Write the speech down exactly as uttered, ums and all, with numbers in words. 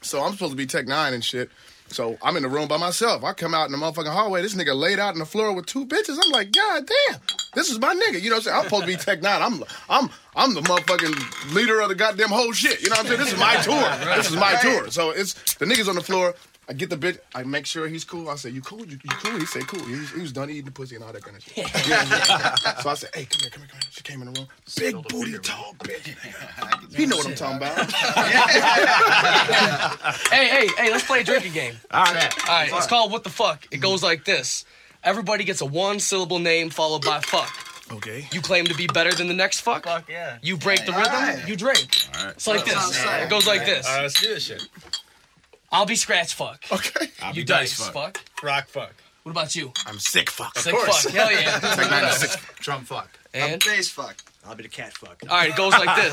So I'm supposed to be Tech Nine and shit. So I'm in the room by myself. I come out in the motherfucking hallway. This nigga laid out on the floor with two bitches. I'm like, God damn, this is my nigga. You know what I'm saying? I'm supposed to be Tech Nine. I'm I'm I'm the motherfucking leader of the goddamn whole shit. You know what I'm saying? This is my tour. This is my tour. So it's the niggas on the floor. I get the bitch. I make sure he's cool. I say, you cool? You, you cool? He say, cool. He was, he was done eating the pussy and all that kind of shit. Yeah, yeah. So I said, hey, come here, come here, come here. She came in the room. Big booty, tall bitch. He know what I'm talking about. hey, hey, hey, let's play a drinking game. All right. All right, it's called What the Fuck. It goes like this. Everybody gets a one-syllable name followed by fuck. Okay. You claim to be better than the next fuck. Fuck yeah. You break the rhythm, right. you drink. All right. It's like this. It goes like this. All right, let's do this shit. I'll be scratch fuck. Okay. I'll You be dice fuck. fuck. Rock fuck. What about you? I'm sick fuck. Sick course. fuck. Hell yeah. Tech Nine is sick. Drum fuck. And Bass fuck. I'll be the cat fuck. all right, it goes like this.